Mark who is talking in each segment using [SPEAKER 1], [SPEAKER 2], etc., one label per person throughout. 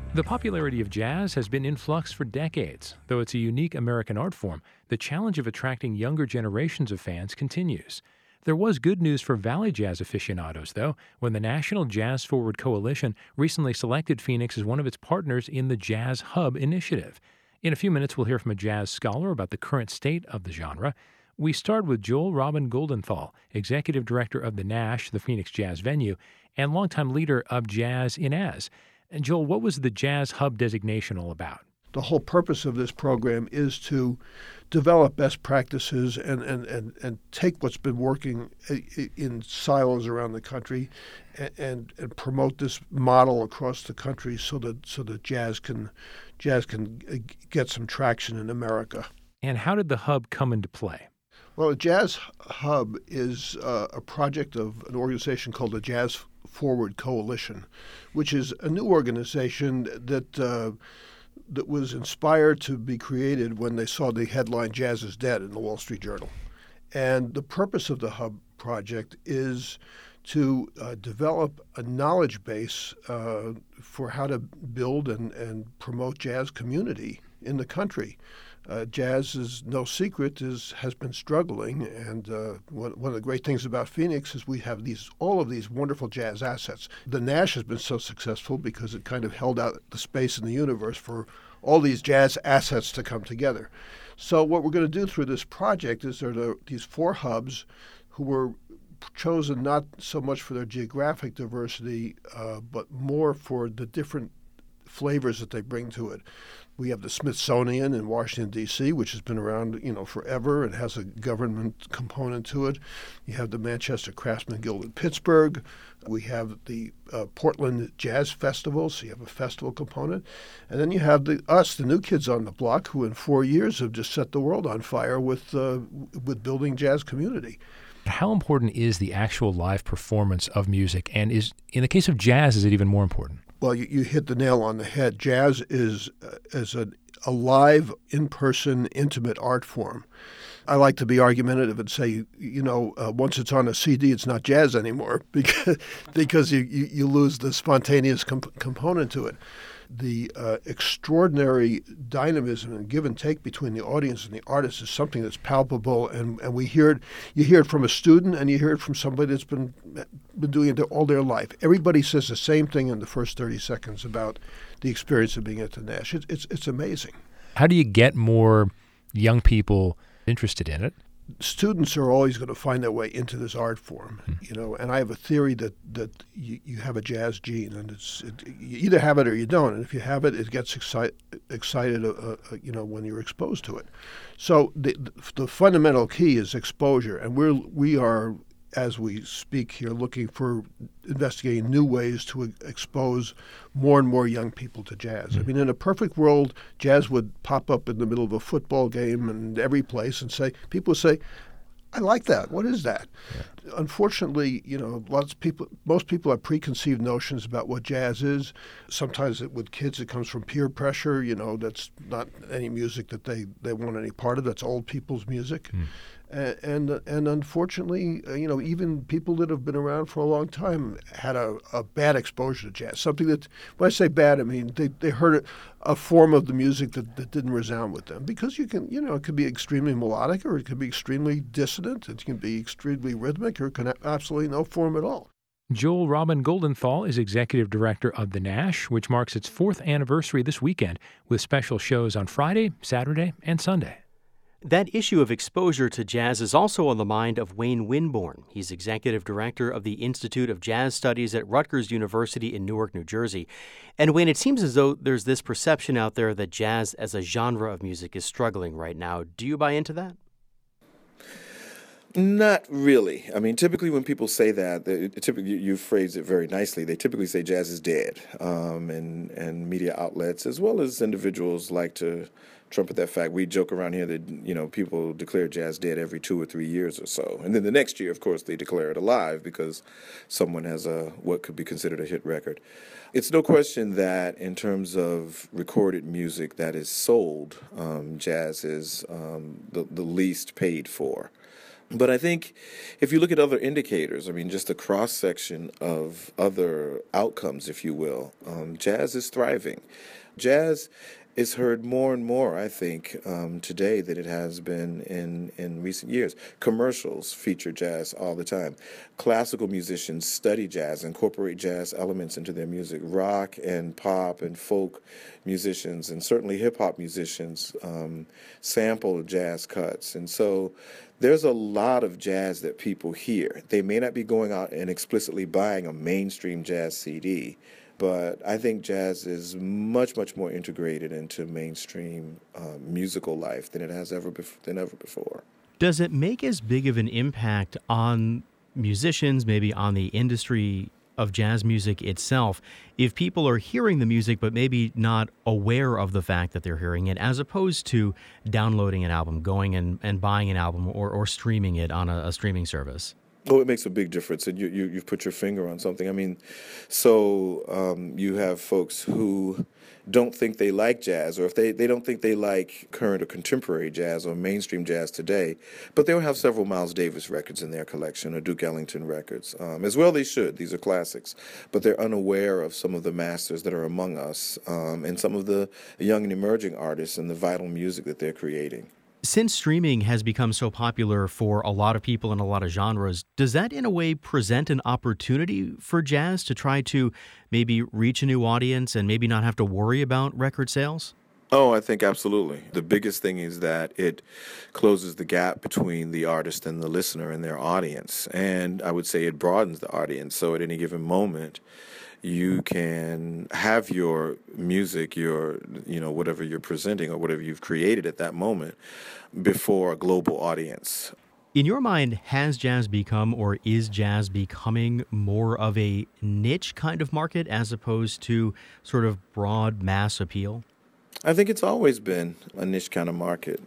[SPEAKER 1] The popularity of jazz has been in flux for decades. Though it's a unique American art form, the challenge of attracting younger generations of fans continues. There was good news for Valley Jazz aficionados, though, when the National Jazz Forward Coalition recently selected Phoenix as one of its partners in the Jazz Hub initiative. In a few minutes, we'll hear from a jazz scholar about the current state of the genre. We start with Joel Robin Goldenthal, Executive Director of the Nash, the Phoenix Jazz venue, and longtime leader of Jazz in Az. And Joel, what was the Jazz Hub designation all about?
[SPEAKER 2] The whole purpose of this program is to develop best practices and take what's been working in silos around the country and promote this model across the country so that jazz can get some traction in America.
[SPEAKER 1] And how did the hub come into play?
[SPEAKER 2] Well, the Jazz Hub is a project of an organization called the Jazz Forward Coalition, which is a new organization that was inspired to be created when they saw the headline "Jazz is Dead" in the Wall Street Journal. And the purpose of the Hub project is to develop a knowledge base for how to build and promote jazz community in the country. Jazz is no secret has been struggling, and one of the great things about Phoenix is we have all of these wonderful jazz assets. The Nash has been so successful because it kind of held out the space in the universe for all these jazz assets to come together. So what we're going to do through this project is there are these 4 hubs who were chosen not so much for their geographic diversity, but more for the different flavors that they bring to it. We have the Smithsonian in Washington, D.C., which has been around, forever. It has a government component to it. You have the Manchester Craftsman Guild in Pittsburgh. We have the Portland Jazz Festival, so you have a festival component. And then you have the new kids on the block, who in 4 years have just set the world on fire with building jazz community.
[SPEAKER 1] How important is the actual live performance of music? And in the case of jazz, is it even more important?
[SPEAKER 2] Well, you hit the nail on the head. Jazz is a live, in-person, intimate art form. I like to be argumentative and say, once it's on a CD, it's not jazz anymore because you lose the spontaneous component to it. The extraordinary dynamism and give and take between the audience and the artist is something that's palpable, and you hear it from a student and you hear it from somebody that's been doing it all their life. Everybody says the same thing in the first 30 seconds about the experience of being at the Nash. It's amazing.
[SPEAKER 1] How do you get more young people interested in it?
[SPEAKER 2] Students are always going to find their way into this art form, and I have a theory that you have a jazz gene, and you either have it or you don't, and if you have it, it gets excited when you're exposed to it. So the fundamental key is exposure, and we are, as we speak here, looking for investigating new ways to expose more and more young people to jazz. I mean, in a perfect world, jazz would pop up in the middle of a football game and every place and people would say, I like that. What is that? Yeah. Unfortunately, most people have preconceived notions about what jazz is. Sometimes with kids, it comes from peer pressure. That's not any music that they want any part of. That's old people's music. And unfortunately, even people that have been around for a long time had a bad exposure to jazz. Something that, when I say bad, I mean they heard a form of the music that didn't resound with them. Because it could be extremely melodic, or it could be extremely dissonant. It can be extremely rhythmic, or it can have absolutely no form at all.
[SPEAKER 1] Joel Robin Goldenthal is Executive Director of the Nash, which marks its 4th anniversary this weekend with special shows on Friday, Saturday, and Sunday.
[SPEAKER 3] That issue of exposure to jazz is also on the mind of Wayne Winborn. He's executive director of the Institute of Jazz Studies at Rutgers University in Newark, New Jersey. And Wayne, it seems as though there's this perception out there that jazz as a genre of music is struggling right now. Do you buy into that?
[SPEAKER 4] Not really. I mean, typically when people say that, typically you phrase it very nicely. They typically say jazz is dead, and media outlets as well as individuals like to trumpet that fact. We joke around here that people declare jazz dead every 2 or 3 years or so, and then the next year, of course, they declare it alive because someone has what could be considered a hit record. It's no question that in terms of recorded music that is sold, jazz is the least paid for. But I think if you look at other indicators, I mean, just a cross section of other outcomes, if you will, jazz is thriving. Jazz is heard more and more, I think, today than it has been in recent years. Commercials feature jazz all the time. Classical musicians study jazz, incorporate jazz elements into their music. Rock and pop and folk musicians, and certainly hip-hop musicians, sample jazz cuts. And so there's a lot of jazz that people hear. They may not be going out and explicitly buying a mainstream jazz CD, but I think jazz is much, much more integrated into mainstream musical life than it has ever before.
[SPEAKER 3] Does it make as big of an impact on musicians, maybe on the industry of jazz music itself, if people are hearing the music but maybe not aware of the fact that they're hearing it, as opposed to downloading an album, going and buying an album or streaming it on a streaming service?
[SPEAKER 4] Oh, it makes a big difference, and you've put your finger on something. I mean, so you have folks who don't think they like jazz, or if they don't think they like current or contemporary jazz or mainstream jazz today, but they'll have several Miles Davis records in their collection or Duke Ellington records. As well they should. These are classics. But they're unaware of some of the masters that are among us and some of the young and emerging artists and the vital music that they're creating.
[SPEAKER 3] Since streaming has become so popular for a lot of people in a lot of genres, does that in a way present an opportunity for jazz to try to maybe reach a new audience and maybe not have to worry about record sales?
[SPEAKER 4] Oh, I think absolutely. The biggest thing is that it closes the gap between the artist and the listener and their audience. And I would say it broadens the audience. So at any given moment, you can have your music, whatever you're presenting or whatever you've created at that moment before a global audience.
[SPEAKER 3] In your mind, has jazz become, or is jazz becoming, more of a niche kind of market as opposed to sort of broad mass appeal?
[SPEAKER 4] I think it's always been a niche kind of market.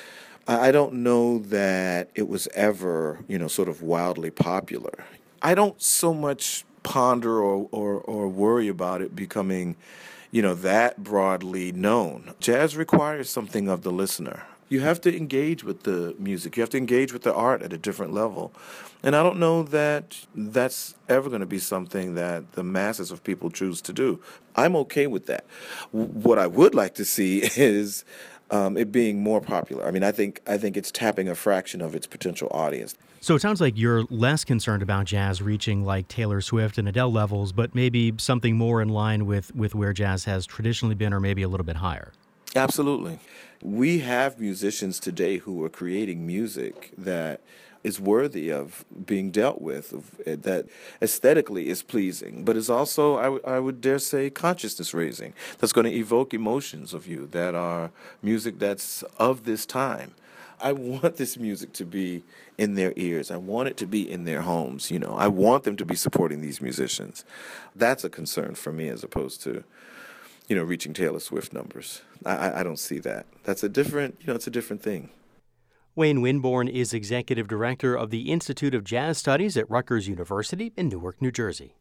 [SPEAKER 4] I don't know that it was ever, sort of wildly popular. I don't so much ponder or worry about it becoming, that broadly known. Jazz requires something of the listener. You have to engage with the music. You have to engage with the art at a different level. And I don't know that that's ever going to be something that the masses of people choose to do. I'm okay with that. What I would like to see is it being more popular. I mean, I think it's tapping a fraction of its potential audience.
[SPEAKER 3] So it sounds like you're less concerned about jazz reaching like Taylor Swift and Adele levels, but maybe something more in line with where jazz has traditionally been, or maybe a little bit higher.
[SPEAKER 4] Absolutely. We have musicians today who are creating music that is worthy of being dealt with, that aesthetically is pleasing, but is also, I would dare say, consciousness raising, that's going to evoke emotions of you, that are music that's of this time. I want this music to be in their ears. I want it to be in their homes. I want them to be supporting these musicians. That's a concern for me as opposed to, reaching Taylor Swift numbers. I don't see that. That's a different, it's a different thing.
[SPEAKER 3] Wayne Winborn is Executive Director of the Institute of Jazz Studies at Rutgers University in Newark, New Jersey.